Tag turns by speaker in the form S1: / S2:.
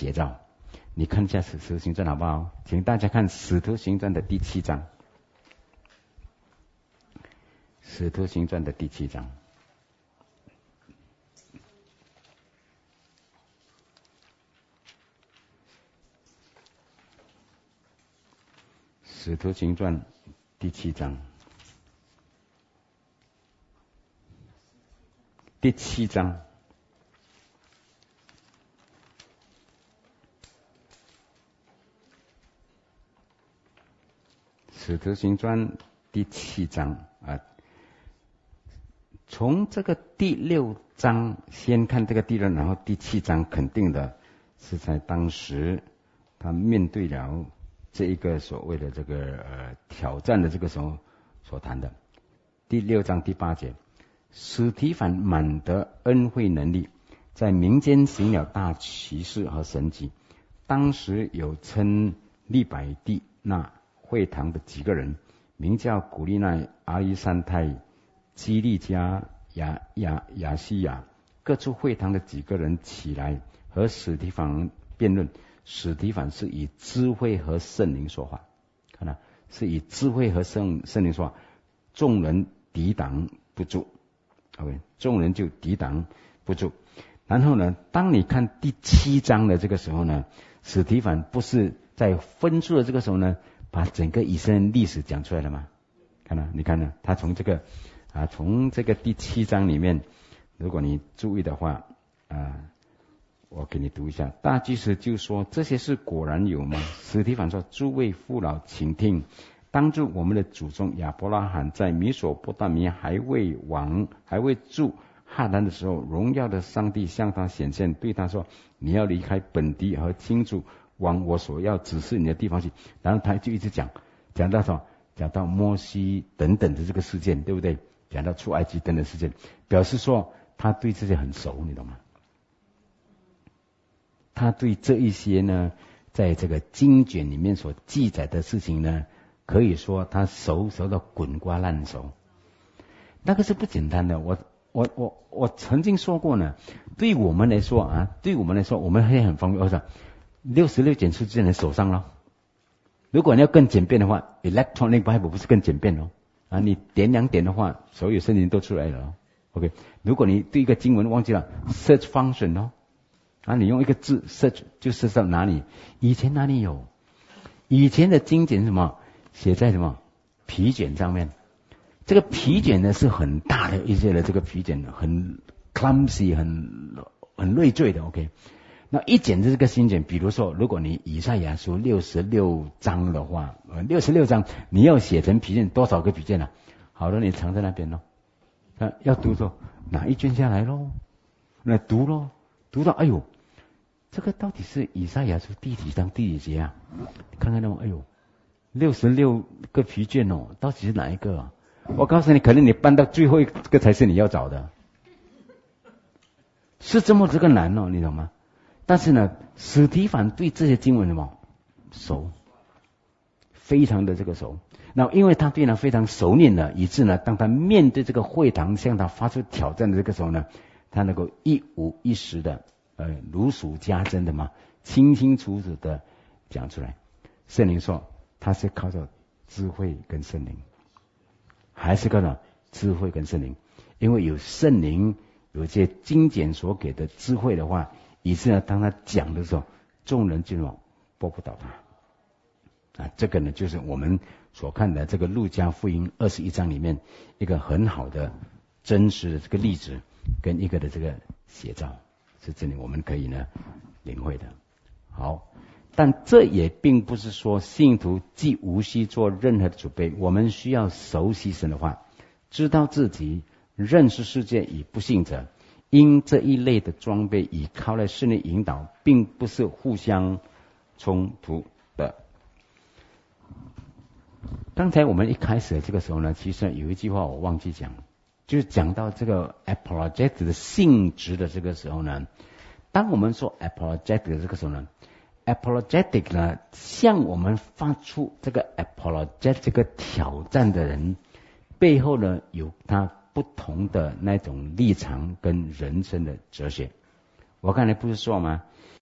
S1: 写照。你看一下《使徒行传》好不好？请大家看《使徒行传》的第7章，《使徒行传》的第7章。《使徒行传》第7章，第7章。使徒行传第7章啊，从这个第6章先看这个第6，然后第7章肯定的是在当时他面对了这一个所谓的这个挑战的这个时候所谈的。第6章第8节，司提反满得恩惠能力，在民间行了大奇事和神迹。当时有称利百地那会堂的几个人，名叫古利奈、阿里山泰、基利加、亚西亚，各处会堂的几个人起来和司提反辩论。司提反是以智慧和圣灵说话，看到是以智慧和圣灵说话，众人抵挡不住。OK， 众人就抵挡不住。然后呢，当你看第7章的这个时候呢，司提反不是在分数的这个时候呢，把整个以色列历史讲出来了吗？看到，你看呢，他从这个第7章里面，如果你注意的话我给你读一下。大祭司就说，这些事果然有吗？司提反说，诸位父老请听，当初我们的祖宗亚伯拉罕在米索不达米还未住哈兰的时候，荣耀的上帝向他显现，对他说，你要离开本地和亲族，往我所要指示你的地方去。然后他就一直讲到什么？讲到摩西等等的这个事件，对不对？讲到出埃及等等事件，表示说他对这些很熟，你懂吗？他对这一些呢，在这个经卷里面所记载的事情呢，可以说他熟到滚瓜烂熟。那个是不简单的。我曾经说过呢，对我们来说，我们会很方便。我说66卷书在你手上了。如果你要更简便的话 ，Electronic Bible 不是更简便你点2点的话，所有圣经都出来了OK， 如果你对一个经文忘记了 ，Search Function 你用一个字 search 就search到哪里？以前哪里有？以前的经典是什么？写在什么皮卷上面？这个皮卷呢是很大的一些的这个皮卷，很 clumsy， 很累赘的 OK。那一卷的这个新卷，比如说，如果你以赛亚书66章的话，66章你要写成皮卷多少个皮卷啊？好了，你藏在那边咯。要读说拿一卷下来咯，那读咯，读到哎呦。这个到底是以赛亚书第几章第几节啊？看看那么，哎呦，66个皮卷到底是哪一个啊？我告诉你，可能你搬到最后一个才是你要找的，是这个难你懂吗？但是呢，司提反对这些经文什么熟，非常的这个熟。那因为他对呢非常熟练了，以致呢，当他面对这个会堂向他发出挑战的这个时候呢，他能够一五一十的。如数家珍的嘛，清清楚楚的讲出来。圣灵说他是靠着智慧跟圣灵，还是靠着智慧跟圣灵，因为有圣灵，有些经典所给的智慧的话，以致呢，当他讲的时候，众人就拨不倒他这个呢，就是我们所看的这个路加福音21章里面一个很好的真实的这个例子，跟一个的这个写照。是这里我们可以呢领会的。好，但这也并不是说信徒既无需做任何的准备。我们需要熟悉神的话，知道自己认识世界与不信者，因这一类的装备以靠来圣灵引导，并不是互相冲突的。刚才我们一开始的这个时候呢，其实有一句话我忘记讲，就是讲到这个 apologetic 的性质的这个时候呢，当我们说 apologetic 的这个时候呢 ，apologetic 呢，向我们发出这个 apologetic 这个挑战的人，背后呢有他不同的那种立场跟人生的哲学。我刚才不是说吗？